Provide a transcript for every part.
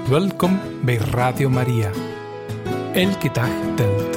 Welkom bij Radio Maria. Elke dag telt.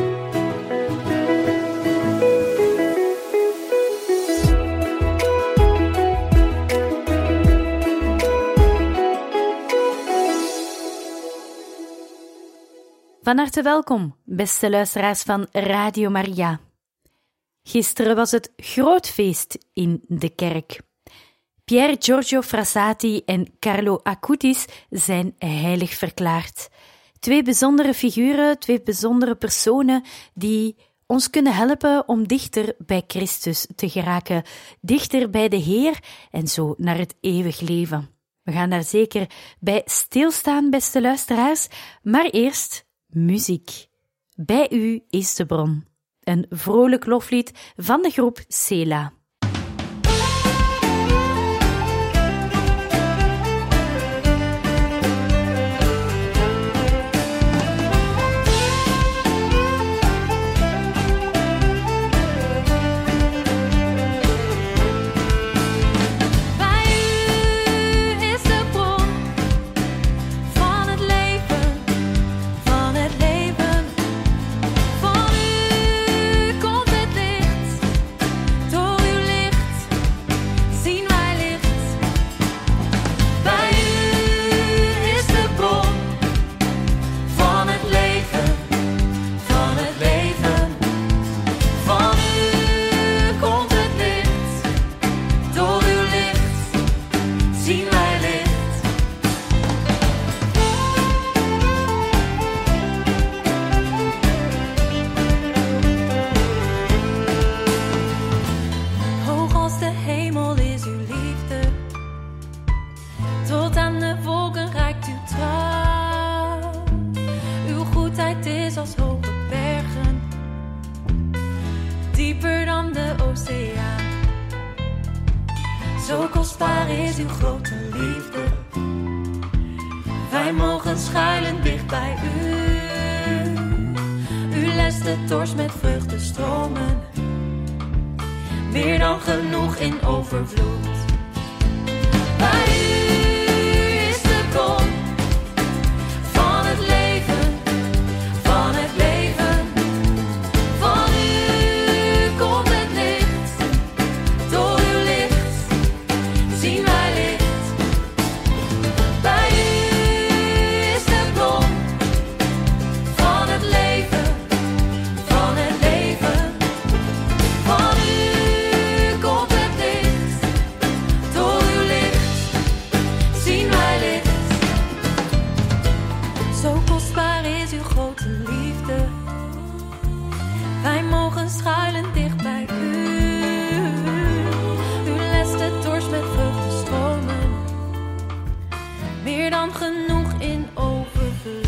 Van harte welkom, beste luisteraars van Radio Maria. Gisteren was het groot feest in de kerk. Pier Giorgio Frassati en Carlo Acutis zijn heilig verklaard. Twee bijzondere figuren, twee bijzondere personen die ons kunnen helpen om dichter bij Christus te geraken, dichter bij de Heer en zo naar het eeuwig leven. We gaan daar zeker bij stilstaan, beste luisteraars, maar eerst muziek. Bij u is de bron. Een vrolijk loflied van de groep Sela. Zo kostbaar is uw grote liefde. Wij mogen schuilen dicht bij u. U lest de dorst met vreugde stromen. Meer dan genoeg in overvloed. Bij u is de bron van het leven, van het leven. Van u komt het licht, door uw licht zien wij licht. Bij u is de bron van het leven, van het leven. Van u komt het licht, door uw licht zien wij licht. Zo kostbaar is uw grote liefde. Wij mogen schuilen dicht bij u. U lest de dorst met vreugde stromen. Meer dan genoeg in overvloed.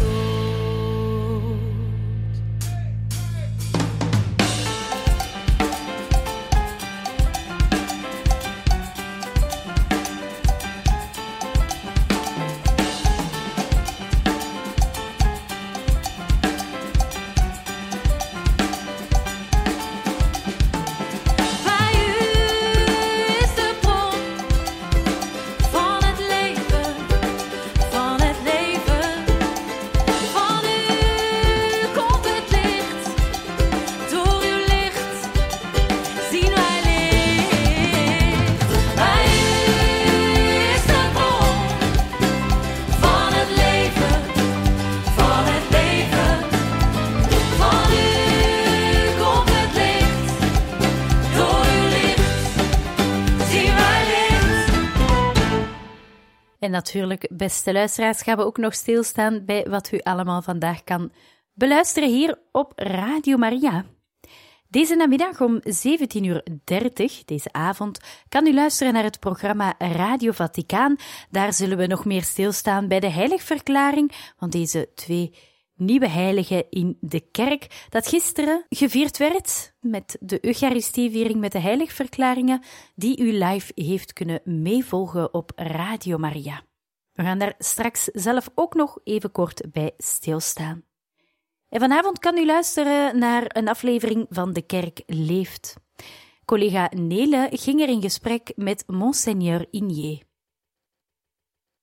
Bij u is de bron van het leven, van het leven. Van u komt het licht, door uw licht zien wij licht. Bij u is de bron van het leven, van het leven. Van u komt het licht, door uw licht zien wij licht. En natuurlijk, beste luisteraars, gaan we ook nog stilstaan bij wat u allemaal vandaag kan beluisteren hier op Radio Maria. Deze namiddag om 17:30, deze avond, kan u luisteren naar het programma Radio Vaticaan. Daar zullen we nog meer stilstaan bij de heiligverklaring van deze twee nieuwe heiligen in de kerk, dat gisteren gevierd werd met de Eucharistieviering met de heiligverklaringen, die u live heeft kunnen meevolgen op Radio Maria. We gaan daar straks zelf ook nog even kort bij stilstaan. En vanavond kan u luisteren naar een aflevering van De Kerk Leeft. Collega Nele ging er in gesprek met Monseigneur Igné.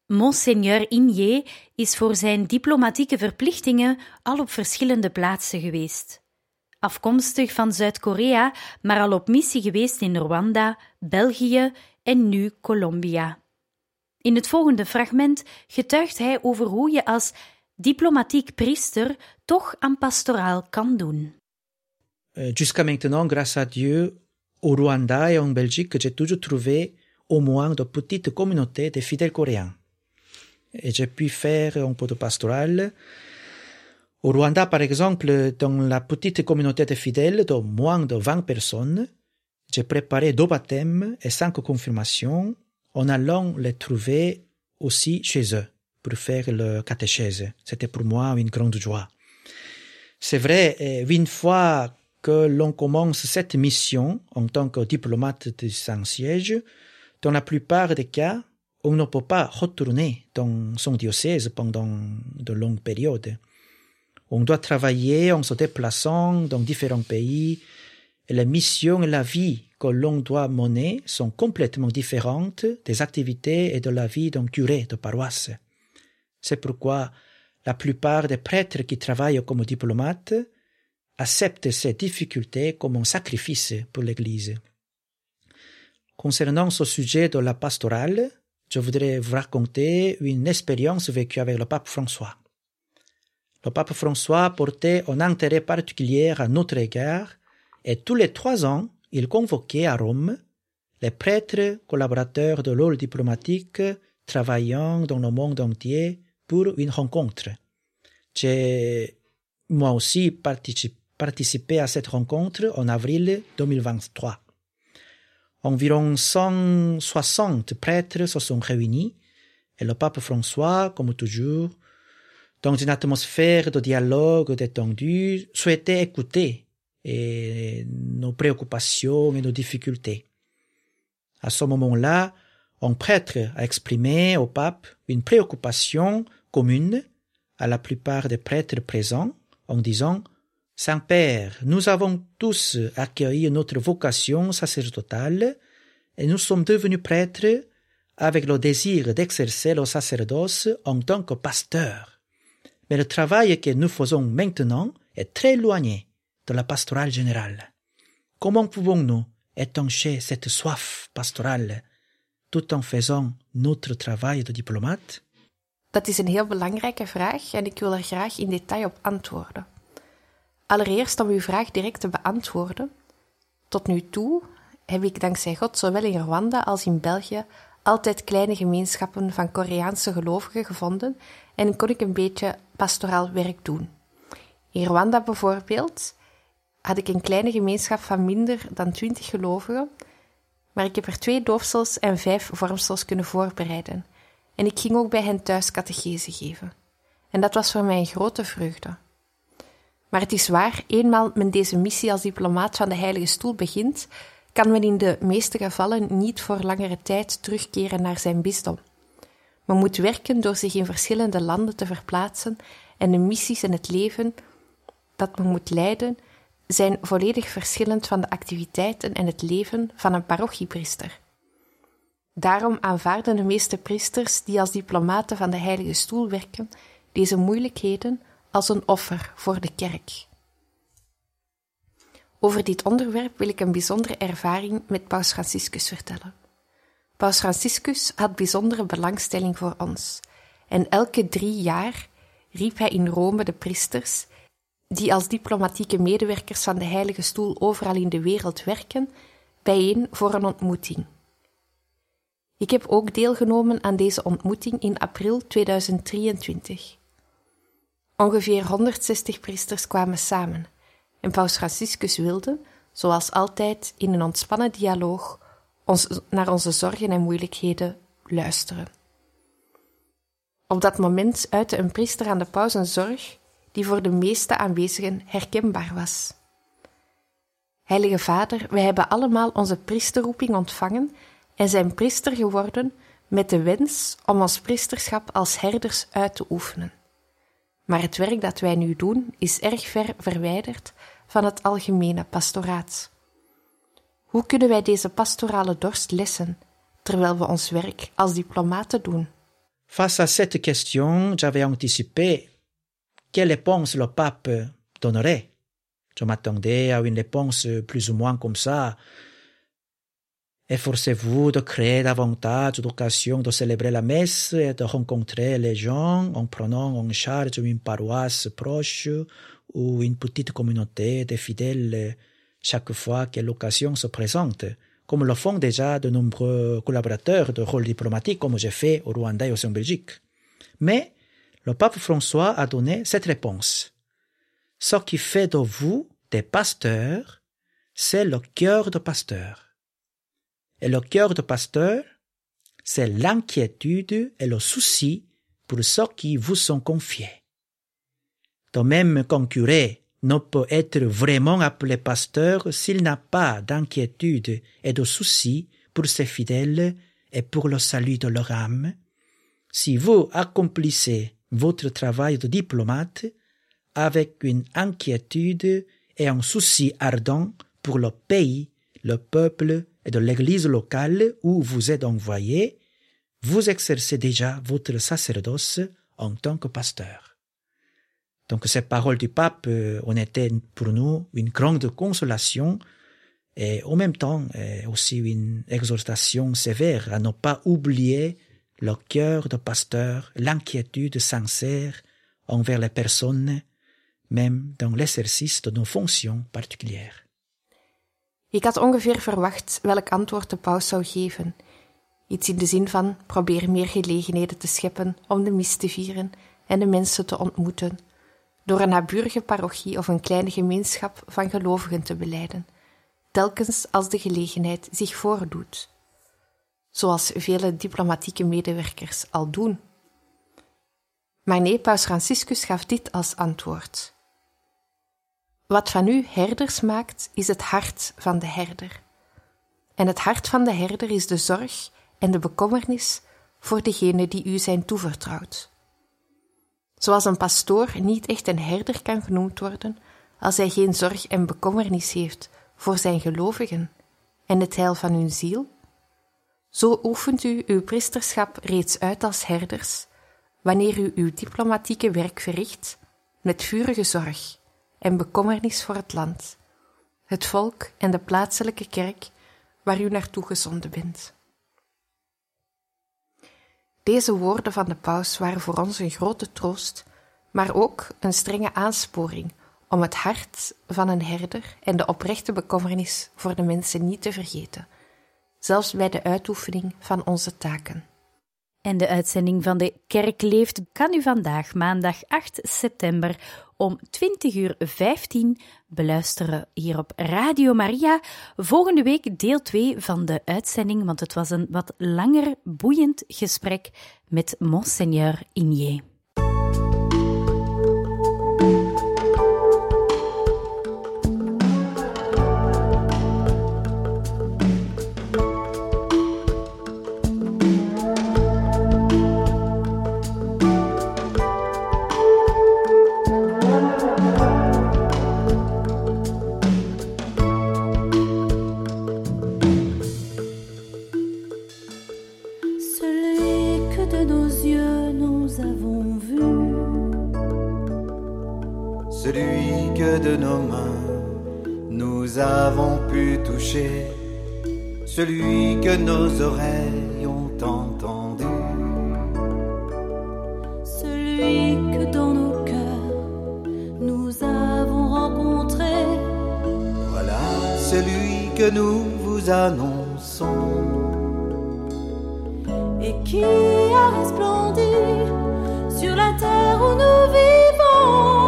Monseigneur Igné is voor zijn diplomatieke verplichtingen al op verschillende plaatsen geweest. Afkomstig van Zuid-Korea, maar al op missie geweest in Rwanda, België en nu Colombia. In het volgende fragment getuigt hij over hoe je als diplomatiek priester toch aan pastoraal kan doen. Jusqu'à maintenant, grâce à Dieu, au Rwanda et en Belgique, j'ai toujours trouvé au moins de petites communautés de fidèles coréens. Et j'ai pu faire un peu de pastoral. Au Rwanda, par exemple, dans la petite communauté de fidèles de moins de 20 personnes, j'ai préparé 2 baptêmes et 5 confirmations en allant les trouver aussi chez eux pour faire le catéchèse. C'était pour moi une grande joie. C'est vrai, une fois que l'on commence cette mission en tant que diplomate de Saint-Siège, dans la plupart des cas, on ne peut pas retourner dans son diocèse pendant de longues périodes. On doit travailler en se déplaçant dans différents pays, et la mission et la vie que l'on doit mener sont complètement différentes des activités et de la vie d'un curé de paroisse. C'est pourquoi la plupart des prêtres qui travaillent comme diplomates acceptent ces difficultés comme un sacrifice pour l'Église. Concernant ce sujet de la pastorale, je voudrais vous raconter une expérience vécue avec le pape François. Le pape François portait un intérêt particulier à notre égard et tous les 3 ans, il convoquait à Rome les prêtres collaborateurs de l'ordre diplomatique travaillant dans le monde entier pour une rencontre. J'ai moi aussi participé à cette rencontre en avril 2023. Environ 160 prêtres se sont réunis et le pape François, comme toujours, dans une atmosphère de dialogue détendu, souhaitait écouter nos préoccupations et nos difficultés. À ce moment-là, un prêtre a exprimé au pape une préoccupation commune à la plupart des prêtres présents en disant « Saint-Père, nous avons tous accueilli notre vocation sacerdotale et nous sommes devenus prêtres avec le désir d'exercer le sacerdoce en tant que pasteurs. Mais le travail que nous faisons maintenant est très éloigné de la pastorale générale. Comment pouvons-nous étancher cette soif pastorale tout en faisant notre travail de diplomate? Dat is een heel belangrijke vraag en ik wil er graag in detail op antwoorden. Allereerst om uw vraag direct te beantwoorden. Tot nu toe heb ik dankzij God zowel in Rwanda als in België altijd kleine gemeenschappen van Koreaanse gelovigen gevonden en kon ik een beetje pastoraal werk doen. In Rwanda bijvoorbeeld had ik een kleine gemeenschap van minder dan 20 gelovigen, maar ik heb er 2 doopsels en 5 vormsels kunnen voorbereiden. En ik ging ook bij hen thuis catechese geven. En dat was voor mij een grote vreugde. Maar het is waar, eenmaal men deze missie als diplomaat van de Heilige Stoel begint, kan men in de meeste gevallen niet voor langere tijd terugkeren naar zijn bisdom. Men moet werken door zich in verschillende landen te verplaatsen en de missies en het leven dat men moet leiden zijn volledig verschillend van de activiteiten en het leven van een parochiepriester. Daarom aanvaarden de meeste priesters die als diplomaten van de Heilige Stoel werken deze moeilijkheden als een offer voor de kerk. Over dit onderwerp wil ik een bijzondere ervaring met Paus Franciscus vertellen. Paus Franciscus had bijzondere belangstelling voor ons en elke 3 jaar riep hij in Rome de priesters die als diplomatieke medewerkers van de Heilige Stoel overal in de wereld werken, bijeen voor een ontmoeting. Ik heb ook deelgenomen aan deze ontmoeting in april 2023. Ongeveer 160 priesters kwamen samen en Paus Franciscus wilde, zoals altijd in een ontspannen dialoog, naar onze zorgen en moeilijkheden luisteren. Op dat moment uitte een priester aan de paus een zorg die voor de meeste aanwezigen herkenbaar was. Heilige Vader, wij hebben allemaal onze priesterroeping ontvangen en zijn priester geworden met de wens om ons priesterschap als herders uit te oefenen. Maar het werk dat wij nu doen is erg ver verwijderd van het algemene pastoraat. Hoe kunnen wij deze pastorale dorst lessen, terwijl we ons werk als diplomaten doen? Face à cette question, j'avais anticipé quelle réponse le pape donnerait. Je m'attendais à une réponse plus ou moins comme ça. Efforcez-vous de créer davantage d'occasions de célébrer la messe et de rencontrer les gens en prenant en charge une paroisse proche ou une petite communauté de fidèles chaque fois que l'occasion se présente, comme le font déjà de nombreux collaborateurs de rôle diplomatique, comme j'ai fait au Rwanda et aussi en Belgique. Mais le pape François a donné cette réponse. Ce qui fait de vous des pasteurs, c'est le cœur de pasteur. Et le cœur de pasteur, c'est l'inquiétude et le souci pour ceux qui vous sont confiés. De même qu'un curé ne peut être vraiment appelé pasteur s'il n'a pas d'inquiétude et de souci pour ses fidèles et pour le salut de leur âme, si vous accomplissez votre travail de diplomate avec une inquiétude et un souci ardent pour le pays, le peuple et de l'église locale où vous êtes envoyé, vous exercez déjà votre sacerdoce en tant que pasteur. Donc ces paroles du pape ont été pour nous une grande consolation et en même temps aussi une exhortation sévère à ne pas oublier le cœur de pasteur, l'inquiétude sincère envers les personnes, même dans l'exercice de nos fonctions particulières. Ik had ongeveer verwacht welk antwoord de paus zou geven. Iets in de zin van probeer meer gelegenheden te scheppen om de mis te vieren en de mensen te ontmoeten, door een naburige parochie of een kleine gemeenschap van gelovigen te belijden, telkens als de gelegenheid zich voordoet. Zoals vele diplomatieke medewerkers al doen. Maar nee, paus Franciscus gaf dit als antwoord. Wat van u herders maakt, is het hart van de herder. En het hart van de herder is de zorg en de bekommernis voor degenen die u zijn toevertrouwd. Zoals een pastoor niet echt een herder kan genoemd worden als hij geen zorg en bekommernis heeft voor zijn gelovigen en het heil van hun ziel, zo oefent u uw priesterschap reeds uit als herders, wanneer u uw diplomatieke werk verricht met vurige zorg en bekommernis voor het land, het volk en de plaatselijke kerk waar u naartoe gezonden bent. Deze woorden van de paus waren voor ons een grote troost, maar ook een strenge aansporing om het hart van een herder en de oprechte bekommernis voor de mensen niet te vergeten, zelfs bij de uitoefening van onze taken. En de uitzending van De Kerk Leeft kan u vandaag, maandag 8 september, om 20:15 beluisteren hier op Radio Maria. Volgende week deel 2 van de uitzending, want het was een wat langer, boeiend gesprek met Monseigneur Igné. Celui que de nos mains nous avons pu toucher, celui que nos oreilles ont entendu, celui que dans nos cœurs nous avons rencontré. Voilà celui que nous vous annonçons Et qui a resplendi sur la terre où nous vivons.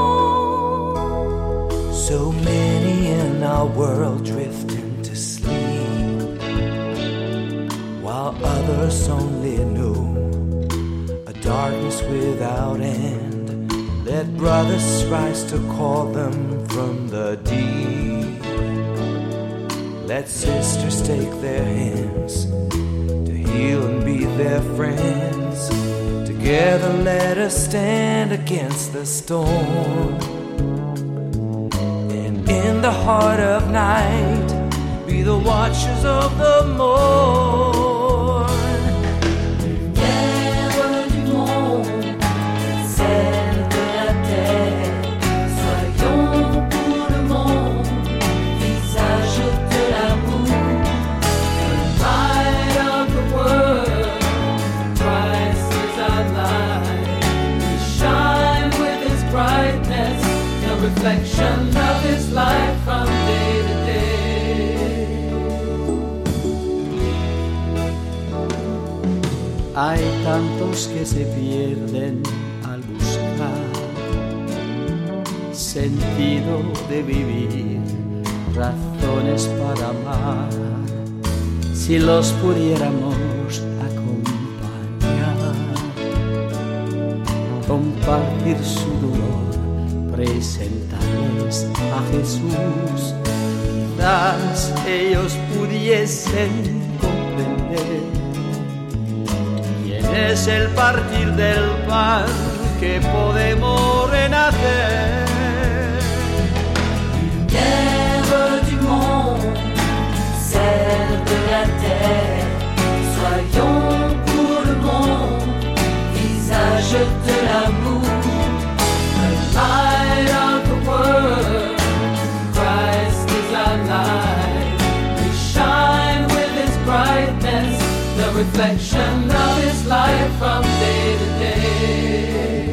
So many in our world drifting to sleep, while others only know a darkness without end. Let brothers rise to call them from the deep. Let sisters take their hands to heal and be their friends. Together let us stand against the storm. In the heart of night, be the watchers of the morn. Guerre du monde. hay tantos que se pierden al buscar sentido de vivir, razones para amar. Si los pudiéramos acompañar, compartir su dolor, presentarles a Jesús, quizás ellos pudiesen comprender quién es el partir del pan que podemos renacer. Lumière du monde, celle de la terre, soyons pour le monde, visage de l'amour, the light of the world, Christ is our light, we shine with His brightness, the reflection of His light from day to day.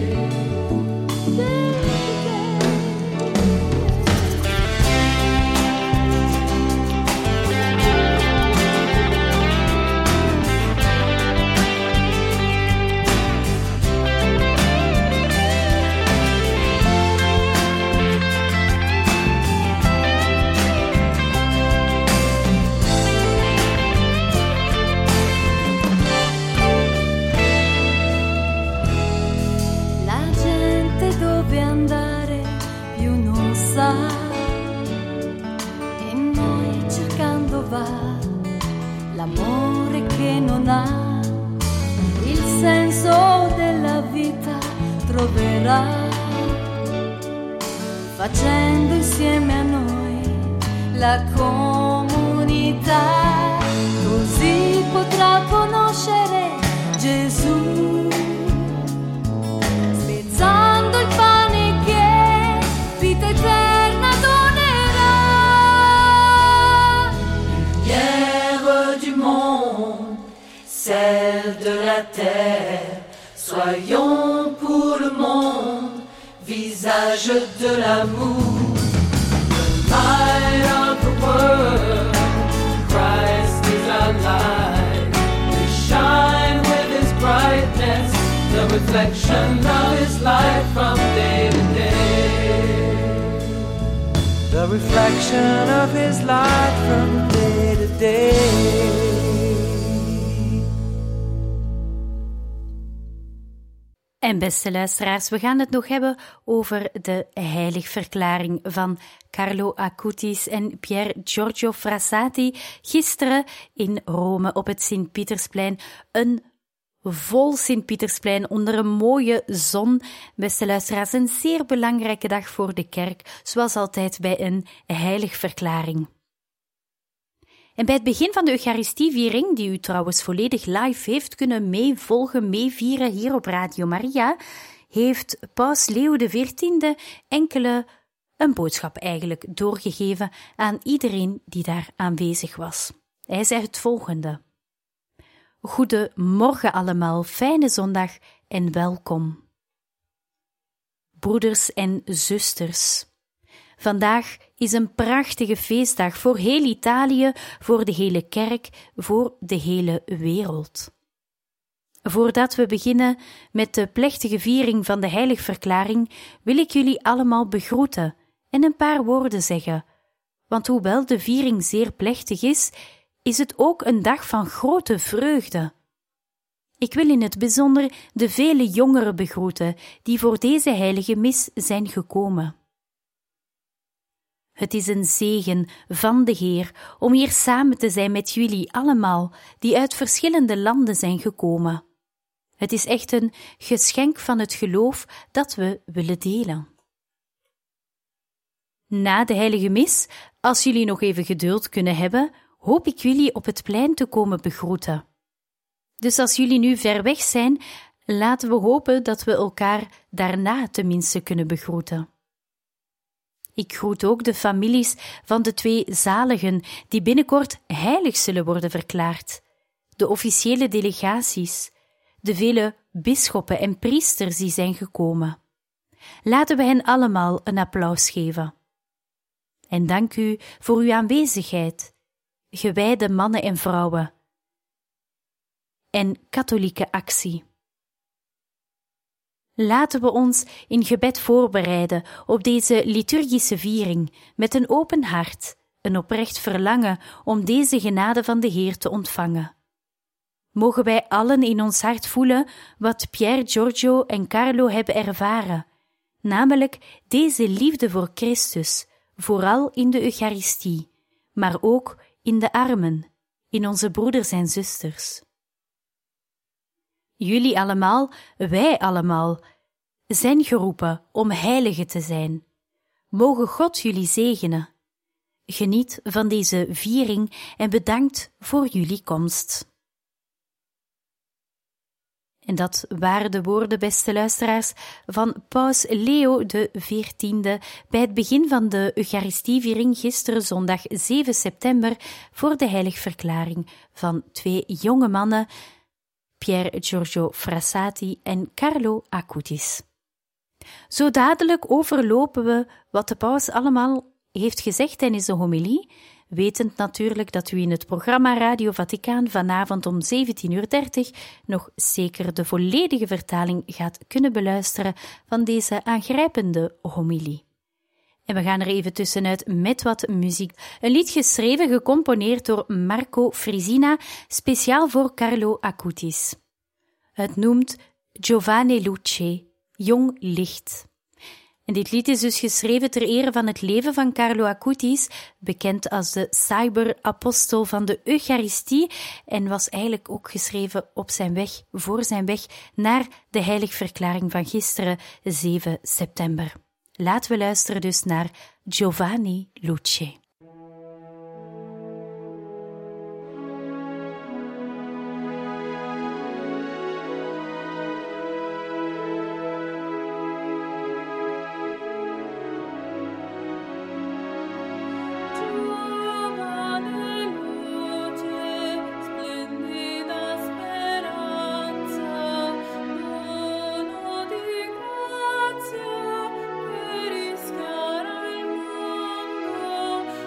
E noi cercando va l'amore che non ha il senso della vita troverà facendo insieme a noi la comunità, così potrà conoscere Gesù spezzando il pane che vita eterna donerà. Lumière du monde, celle de la terre, soyons pour le monde, visage de l'amour, the light of the world, Christ is our light, we shine with His brightness, the reflection of His light from day to day. The reflection of His light from day to day. En beste luisteraars, we gaan het nog hebben over de heiligverklaring van Carlo Acutis en Pier Giorgio Frassati gisteren in Rome op het Sint-Pietersplein. Een vol Sint-Pietersplein onder een mooie zon. Beste luisteraars, een zeer belangrijke dag voor de kerk, zoals altijd bij een heiligverklaring. En bij het begin van de Eucharistieviering, die u trouwens volledig live heeft kunnen meevieren hier op Radio Maria, heeft Paus Leo XIV een boodschap eigenlijk doorgegeven aan iedereen die daar aanwezig was. Hij zei het volgende: Goedemorgen allemaal, fijne zondag en welkom. Broeders en zusters, vandaag is een prachtige feestdag voor heel Italië, voor de hele kerk, voor de hele wereld. Voordat we beginnen met de plechtige viering van de heiligverklaring, wil ik jullie allemaal begroeten en een paar woorden zeggen, want hoewel de viering zeer plechtig is, is het ook een dag van grote vreugde. Ik wil in het bijzonder de vele jongeren begroeten die voor deze heilige mis zijn gekomen. Het is een zegen van de Heer om hier samen te zijn met jullie allemaal die uit verschillende landen zijn gekomen. Het is echt een geschenk van het geloof dat we willen delen. Na de heilige mis, als jullie nog even geduld kunnen hebben, hoop ik jullie op het plein te komen begroeten. Dus als jullie nu ver weg zijn, laten we hopen dat we elkaar daarna tenminste kunnen begroeten. Ik groet ook de families van de 2 zaligen die binnenkort heilig zullen worden verklaard, de officiële delegaties, de vele bisschoppen en priesters die zijn gekomen. Laten we hen allemaal een applaus geven. En dank u voor uw aanwezigheid, gewijde mannen en vrouwen. en katholieke actie. Laten we ons in gebed voorbereiden op deze liturgische viering met een open hart, een oprecht verlangen om deze genade van de Heer te ontvangen. Mogen wij allen in ons hart voelen wat Pier Giorgio en Carlo hebben ervaren, namelijk deze liefde voor Christus, vooral in de Eucharistie, maar ook in de armen, in onze broeders en zusters. Jullie allemaal, wij allemaal, zijn geroepen om heiligen te zijn. Mogen God jullie zegenen. Geniet van deze viering en bedankt voor jullie komst. En dat waren de woorden, beste luisteraars, van Paus Leo XIV bij het begin van de Eucharistieviering gisteren zondag 7 september voor de heiligverklaring van 2 jonge mannen, Pier Giorgio Frassati en Carlo Acutis. Zo dadelijk overlopen we wat de paus allemaal heeft gezegd tijdens de homilie, wetend natuurlijk dat u in het programma Radio Vaticaan vanavond om 17:30 nog zeker de volledige vertaling gaat kunnen beluisteren van deze aangrijpende homilie. En we gaan er even tussenuit met wat muziek. Een lied geschreven, gecomponeerd door Marco Frisina, speciaal voor Carlo Acutis. Het noemt Giovane Luce, jong licht. En dit lied is dus geschreven ter ere van het leven van Carlo Acutis, bekend als de cyberapostel van de Eucharistie, en was eigenlijk ook geschreven voor zijn weg naar de heiligverklaring van gisteren, 7 september. Laten we luisteren dus naar Giovane Luce. Grazie per rischiare il mondo.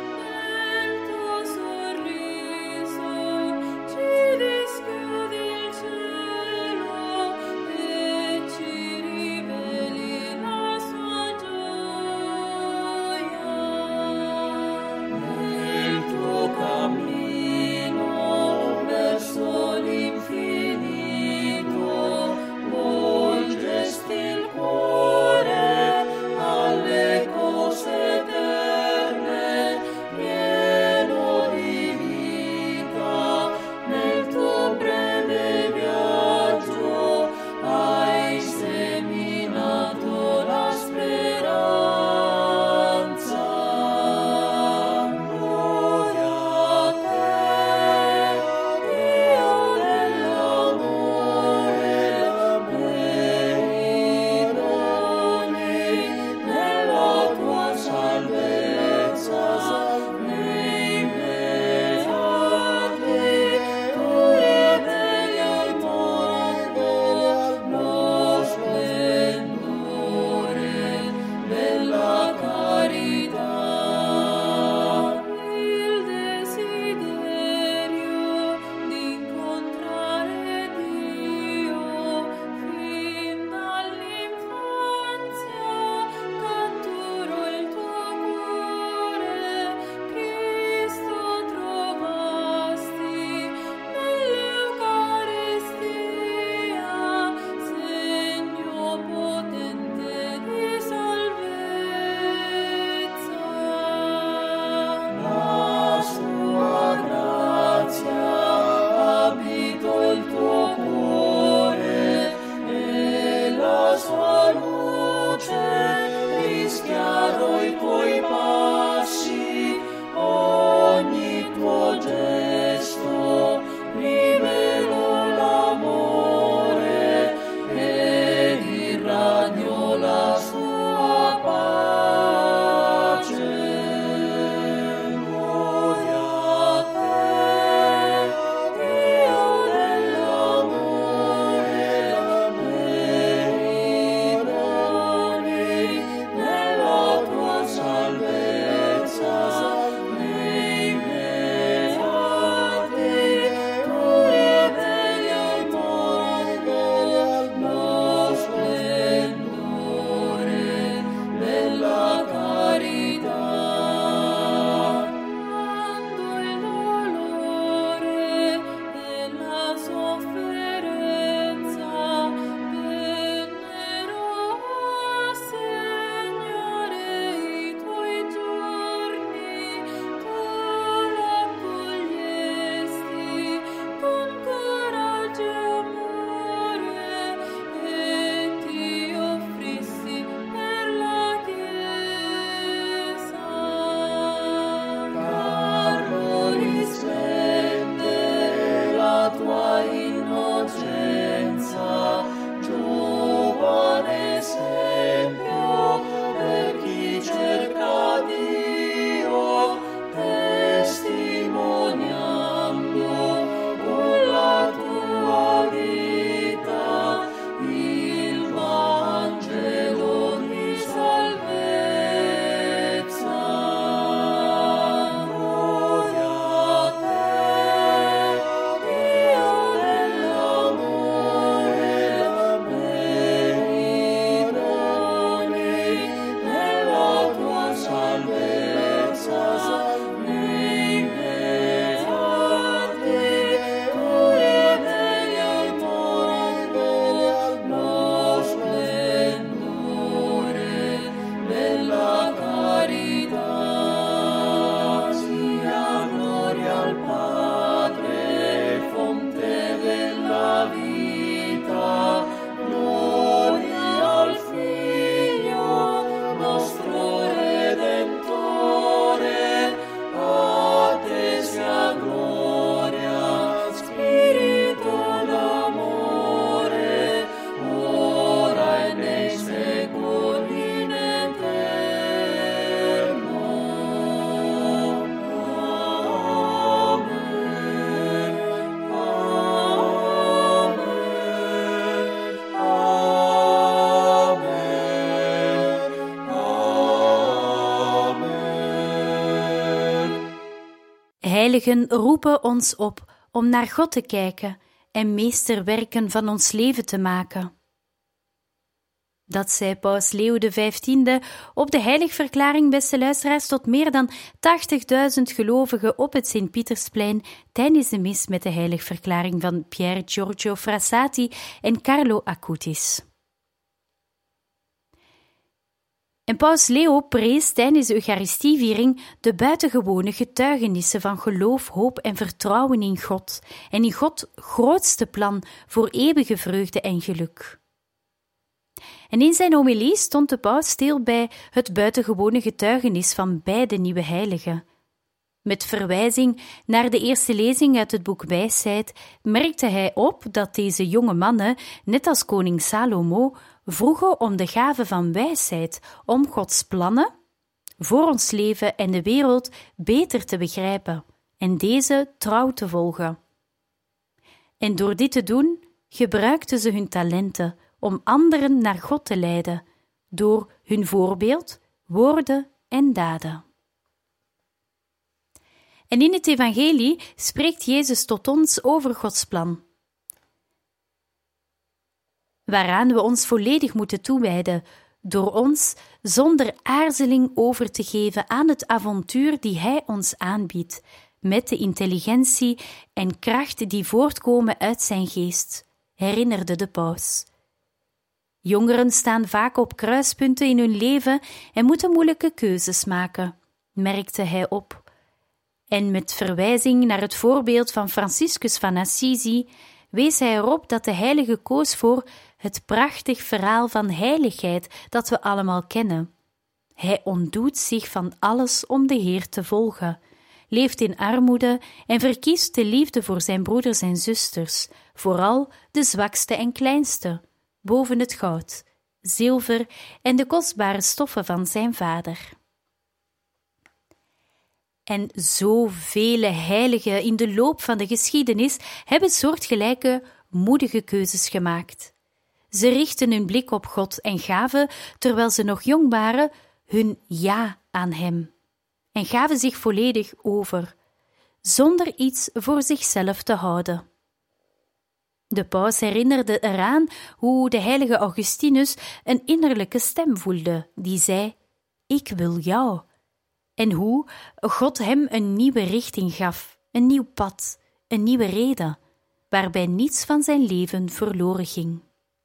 heiligen roepen ons op om naar God te kijken en meesterwerken van ons leven te maken. Dat zei Paus Leo XV op de heiligverklaring, beste luisteraars, tot meer dan 80.000 gelovigen op het Sint-Pietersplein tijdens de mis met de heiligverklaring van Pier Giorgio Frassati en Carlo Acutis. En Paus Leo prees tijdens de Eucharistieviering de buitengewone getuigenissen van geloof, hoop en vertrouwen in God en in Gods grootste plan voor eeuwige vreugde en geluk. En in zijn homilie stond de paus stil bij het buitengewone getuigenis van beide nieuwe heiligen. Met verwijzing naar de eerste lezing uit het boek Wijsheid merkte hij op dat deze jonge mannen, net als koning Salomo, vroegen om de gave van wijsheid, om Gods plannen voor ons leven en de wereld beter te begrijpen en deze trouw te volgen. En door dit te doen, gebruikten ze hun talenten om anderen naar God te leiden, door hun voorbeeld, woorden en daden. En in het evangelie spreekt Jezus tot ons over Gods plan, waaraan we ons volledig moeten toewijden, door ons zonder aarzeling over te geven aan het avontuur die Hij ons aanbiedt, met de intelligentie en kracht die voortkomen uit zijn geest, herinnerde de paus. Jongeren staan vaak op kruispunten in hun leven en moeten moeilijke keuzes maken, merkte hij op. En met verwijzing naar het voorbeeld van Franciscus van Assisi wees hij erop dat de heilige koos voor het prachtig verhaal van heiligheid dat we allemaal kennen. Hij ontdoet zich van alles om de Heer te volgen, leeft in armoede en verkiest de liefde voor zijn broeders en zusters, vooral de zwakste en kleinste, boven het goud, zilver en de kostbare stoffen van zijn vader. En zoveel heiligen in de loop van de geschiedenis hebben soortgelijke moedige keuzes gemaakt. Ze richtten hun blik op God en gaven, terwijl ze nog jong waren, hun ja aan Hem en gaven zich volledig over, zonder iets voor zichzelf te houden. De paus herinnerde eraan hoe de heilige Augustinus een innerlijke stem voelde, die zei: "Ik wil jou." En hoe God hem een nieuwe richting gaf, een nieuw pad, een nieuwe reden, waarbij niets van zijn leven verloren ging.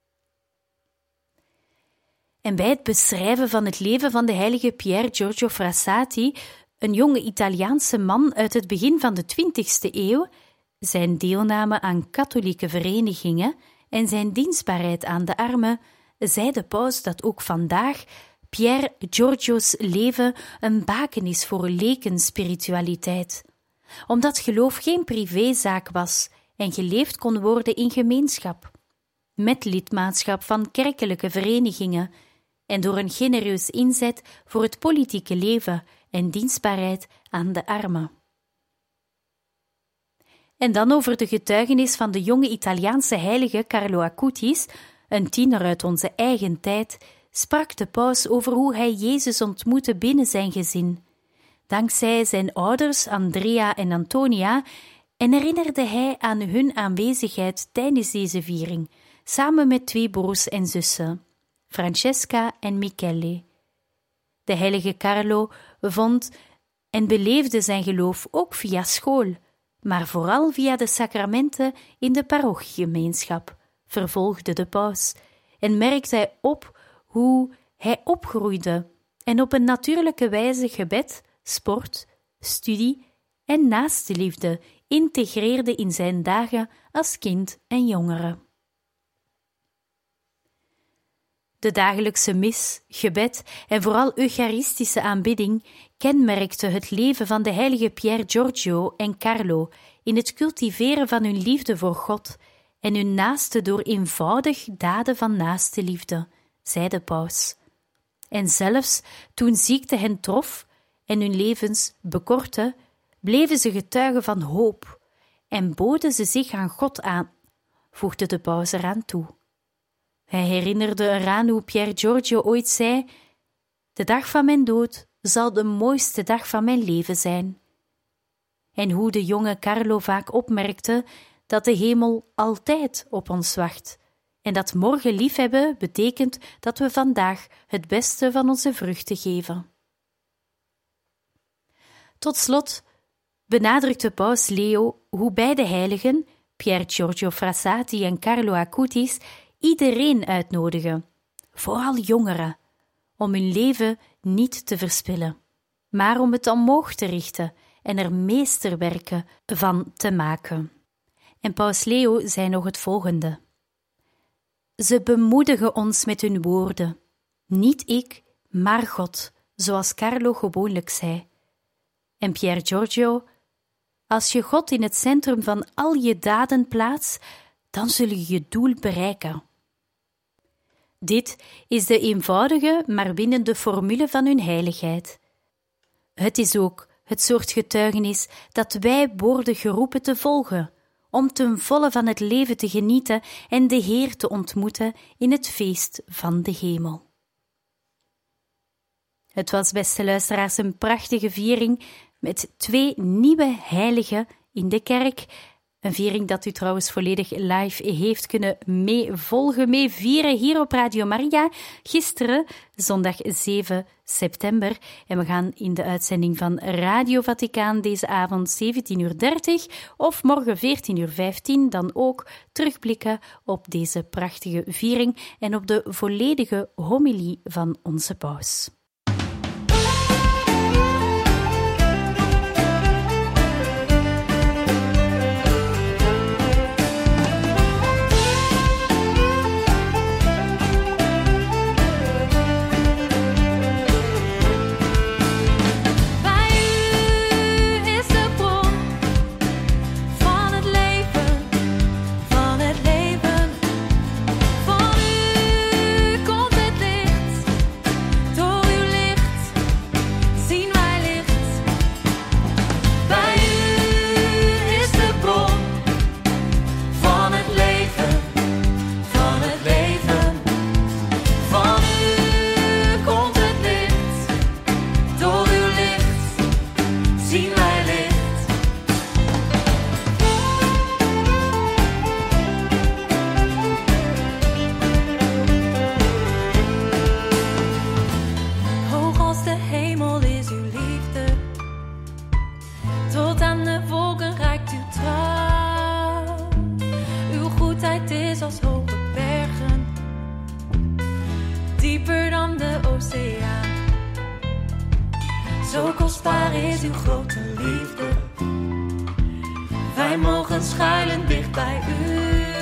En bij het beschrijven van het leven van de heilige Pier Giorgio Frassati, een jonge Italiaanse man uit het begin van de 20e eeuw, zijn deelname aan katholieke verenigingen en zijn dienstbaarheid aan de armen, zei de paus dat ook vandaag Pier Giorgio's leven een baken is voor lekenspiritualiteit, omdat geloof geen privézaak was en geleefd kon worden in gemeenschap, met lidmaatschap van kerkelijke verenigingen en door een genereus inzet voor het politieke leven en dienstbaarheid aan de armen. En dan over de getuigenis van de jonge Italiaanse heilige Carlo Acutis, een tiener uit onze eigen tijd, sprak de paus over hoe hij Jezus ontmoette binnen zijn gezin, dankzij zijn ouders Andrea en Antonia, en herinnerde hij aan hun aanwezigheid tijdens deze viering, samen met 2 broers en zussen, Francesca en Michele. De heilige Carlo vond en beleefde zijn geloof ook via school, maar vooral via de sacramenten in de parochiegemeenschap, vervolgde de paus, en merkte hij op hoe hij opgroeide en op een natuurlijke wijze gebed, sport, studie en naastenliefde integreerde in zijn dagen als kind en jongere. De dagelijkse mis, gebed en vooral eucharistische aanbidding kenmerkte het leven van de heilige Pier Giorgio en Carlo in het cultiveren van hun liefde voor God en hun naaste door eenvoudig daden van naastenliefde, zei de paus. En zelfs toen ziekte hen trof en hun levens bekortte, bleven ze getuigen van hoop en boden ze zich aan God aan, voegde de paus eraan toe. Hij herinnerde eraan hoe Pier Giorgio ooit zei: "De dag van mijn dood zal de mooiste dag van mijn leven zijn." en hoe de jonge Carlo vaak opmerkte dat de hemel altijd op ons wacht en dat morgen liefhebben betekent dat we vandaag het beste van onze vruchten geven. Tot slot benadrukte paus Leo hoe beide heiligen, Pier Giorgio Frassati en Carlo Acutis, iedereen uitnodigen, vooral jongeren, om hun leven niet te verspillen, maar om het omhoog te richten en er meesterwerken van te maken. En paus Leo zei nog het volgende: ze bemoedigen ons met hun woorden, niet ik, maar God, zoals Carlo gewoonlijk zei. En Pier Giorgio: als je God in het centrum van al je daden plaatst, dan zul je je doel bereiken. Dit is de eenvoudige, maar winnende formule van hun heiligheid. Het is ook het soort getuigenis dat wij worden geroepen te volgen, om ten volle van het leven te genieten en de Heer te ontmoeten in het feest van de hemel. Het was, beste luisteraars, een prachtige viering met 2 nieuwe heiligen in de kerk. Een viering dat u trouwens volledig live heeft kunnen meevolgen, meevieren hier op Radio Maria. Gisteren, zondag 7 september. En we gaan in de uitzending van Radio Vaticaan deze avond 17:30 of morgen 14:15 dan ook terugblikken op deze prachtige viering en op de volledige homilie van onze paus. Zo kostbaar is uw grote liefde. Wij mogen schuilen dicht bij u.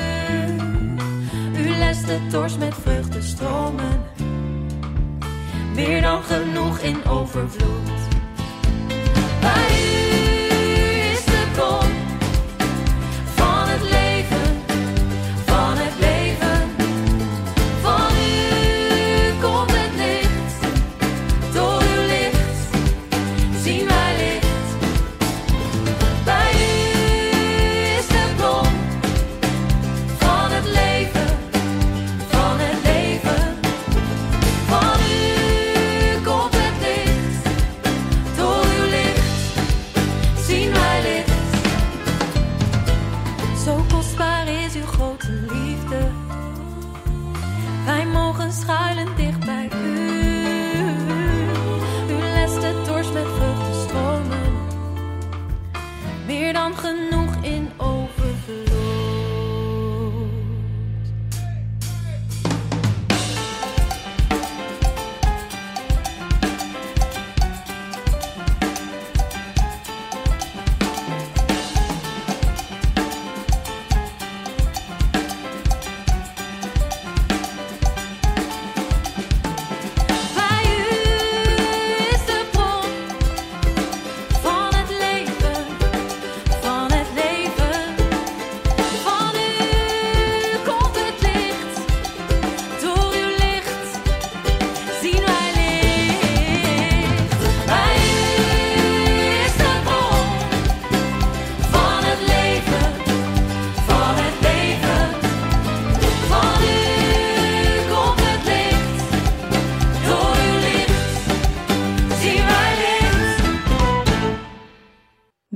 U lest de dorst met vreugde stromen. Meer dan genoeg in overvloed. Bij u is de bron van het leven, van het leven. Van u komt het licht, door uw licht zien wij licht. Bij u is de bron van het leven, van het leven. Van u komt het licht, door uw licht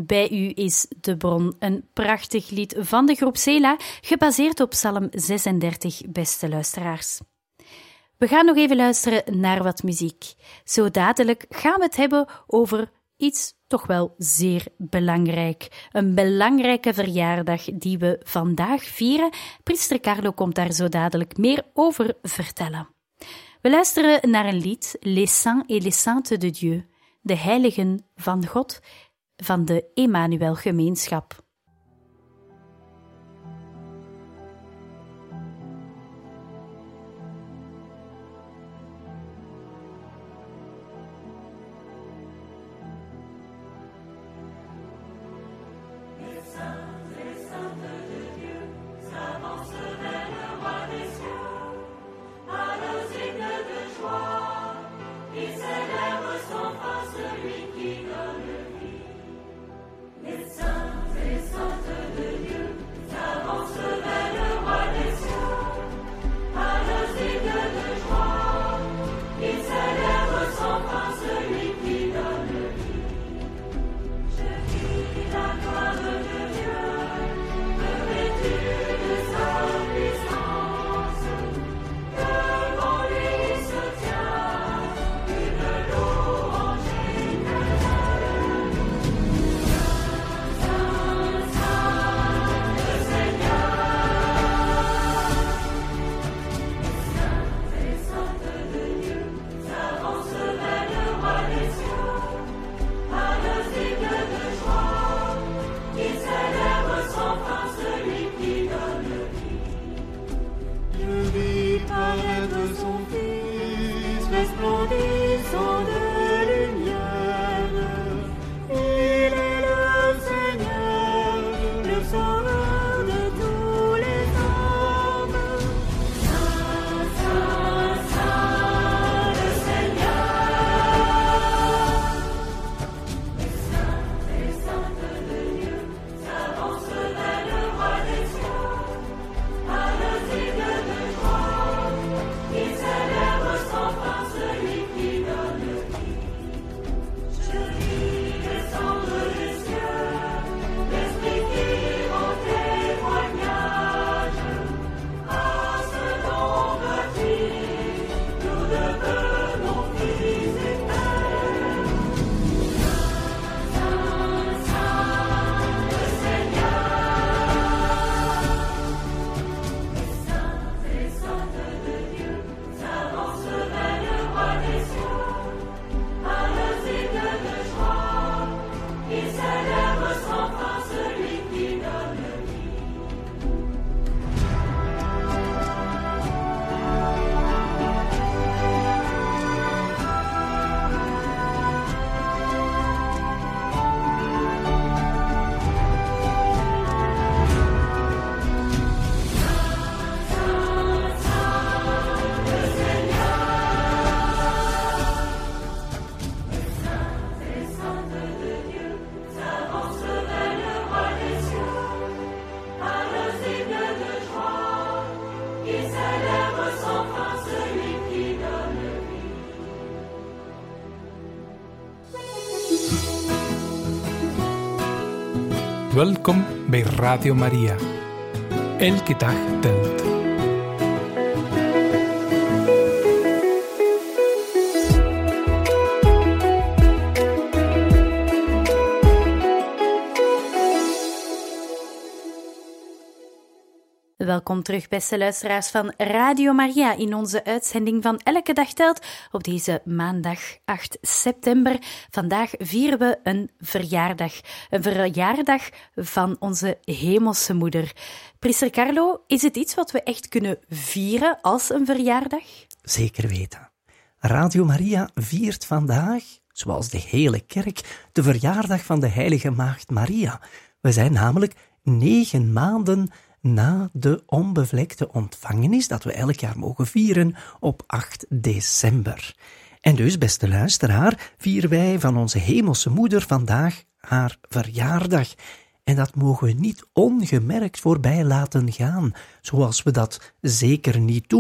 bij u is de bron. Een prachtig lied van de groep Sela, gebaseerd op Psalm 36, beste luisteraars. We gaan nog even luisteren naar wat muziek. Zo dadelijk gaan we het hebben over iets toch wel zeer belangrijk. Een belangrijke verjaardag die we vandaag vieren. Priester Carlo komt daar zo dadelijk meer over vertellen. We luisteren naar een lied, Les Saints et les Saintes de Dieu, de heiligen van God, van de Emmanuel-gemeenschap. Welkom bij Radio Maria. Elke dag telt. Welkom terug, beste luisteraars van Radio Maria, in onze uitzending van Elke Dag Telt op deze maandag 8 september. Vandaag vieren we een verjaardag. Een verjaardag van onze hemelse moeder. Priester Carlo, is het iets wat we echt kunnen vieren als een verjaardag? Zeker weten. Radio Maria viert vandaag, zoals de hele kerk, de verjaardag van de heilige maagd Maria. We zijn namelijk 9 maanden na de onbevlekte ontvangenis dat we elk jaar mogen vieren op 8 december. En dus, beste luisteraar, vieren wij van onze hemelse moeder vandaag haar verjaardag. En dat mogen we niet ongemerkt voorbij laten gaan, zoals we dat zeker niet doen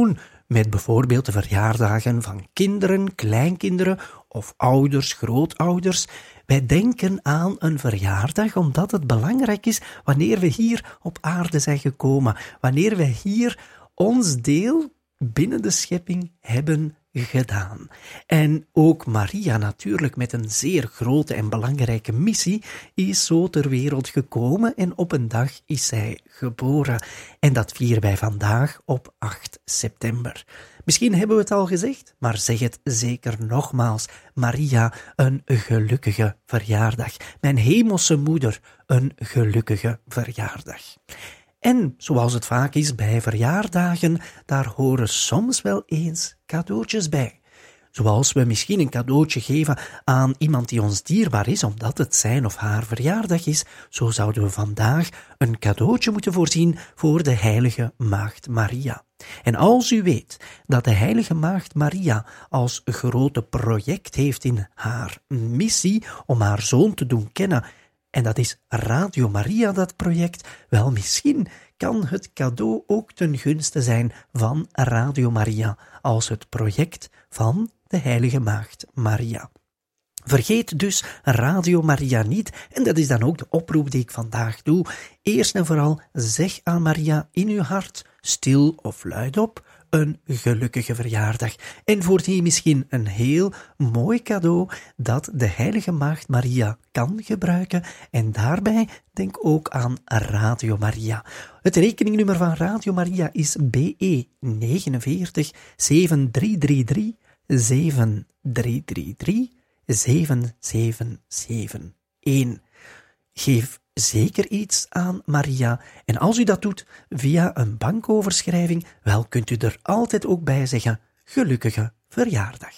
met bijvoorbeeld de verjaardagen van kinderen, kleinkinderen of ouders, grootouders. Wij denken aan een verjaardag omdat het belangrijk is wanneer we hier op aarde zijn gekomen, wanneer we hier ons deel binnen de schepping hebben gedaan. En ook Maria natuurlijk met een zeer grote en belangrijke missie is zo ter wereld gekomen en op een dag is zij geboren. En dat vieren wij vandaag op 8 september. Misschien hebben we het al gezegd, maar zeg het zeker nogmaals. Maria, een gelukkige verjaardag. Mijn hemelse moeder, een gelukkige verjaardag. En zoals het vaak is bij verjaardagen, daar horen soms wel eens cadeautjes bij. Zoals we misschien een cadeautje geven aan iemand die ons dierbaar is, omdat het zijn of haar verjaardag is, zo zouden we vandaag een cadeautje moeten voorzien voor de heilige Maagd Maria. En als u weet dat de heilige Maagd Maria als grote project heeft in haar missie om haar zoon te doen kennen, en dat is Radio Maria, dat project, wel misschien kan het cadeau ook ten gunste zijn van Radio Maria als het project van de heilige Maagd Maria. Vergeet dus Radio Maria niet, en dat is dan ook de oproep die ik vandaag doe. Eerst en vooral zeg aan Maria in uw hart, stil of luidop, een gelukkige verjaardag. En voor die misschien een heel mooi cadeau dat de heilige Maagd Maria kan gebruiken. En daarbij denk ook aan Radio Maria. Het rekeningnummer van Radio Maria is BE 49 7333 7333 7771. Geef zeker iets aan Maria. En als u dat doet via een bankoverschrijving, wel kunt u er altijd ook bij zeggen, gelukkige verjaardag.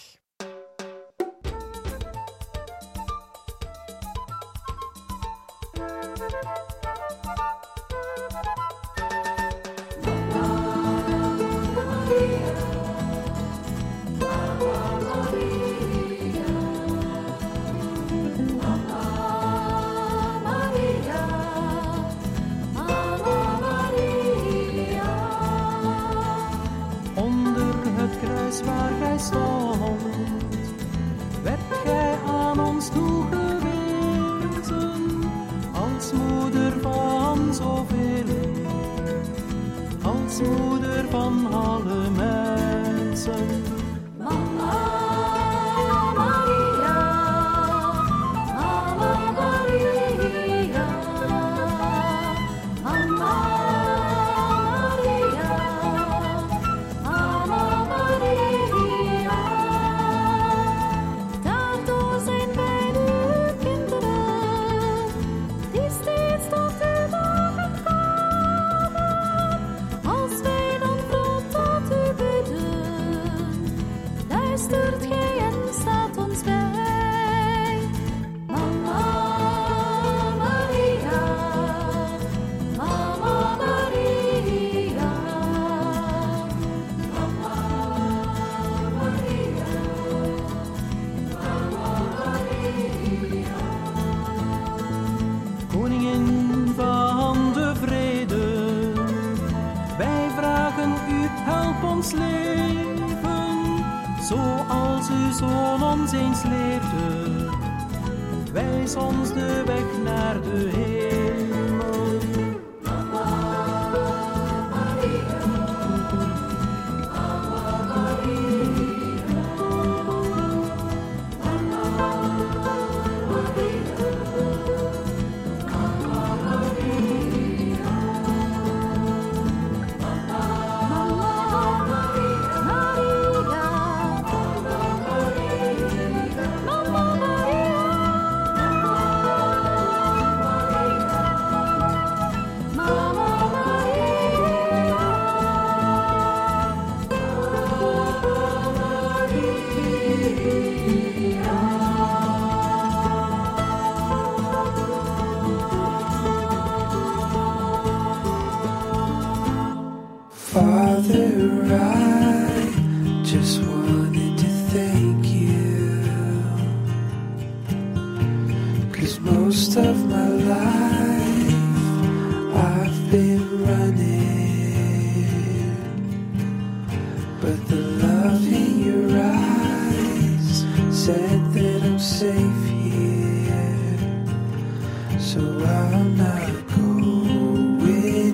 but the love in your eyes said that I'm safe here, so I'm not going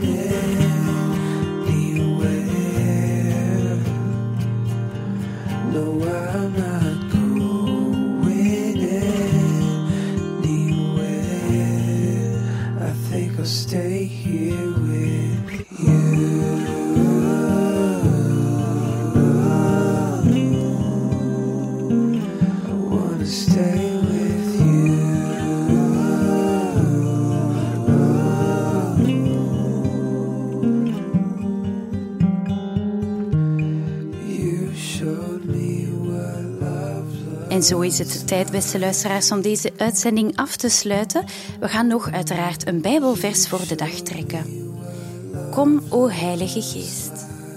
anywhere. No, I'm not going anywhere. I think I'll stay here with you. I wanna stay with you. You showed me what love looks. En zo is het tijd, beste luisteraars, om deze uitzending af te sluiten. We gaan nog uiteraard een Bijbelvers voor de dag trekken. Kom, o Heilige Geest.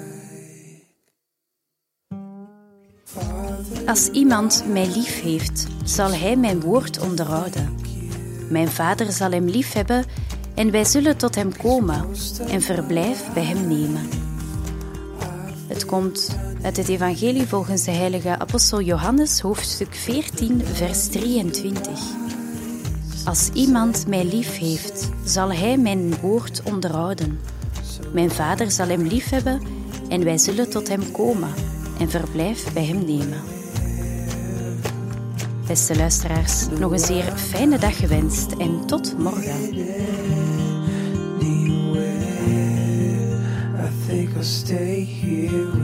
Als iemand mij lief heeft, zal hij mijn woord onderhouden. Mijn Vader zal hem lief hebben en wij zullen tot hem komen en verblijf bij hem nemen. Het komt uit het evangelie volgens de heilige apostel Johannes, hoofdstuk 14, vers 23. Als iemand mij lief heeft, zal hij mijn woord onderhouden. Mijn Vader zal hem lief hebben en wij zullen tot hem komen en verblijf bij hem nemen. Beste luisteraars, nog een zeer fijne dag gewenst en tot morgen. I think I'll stay here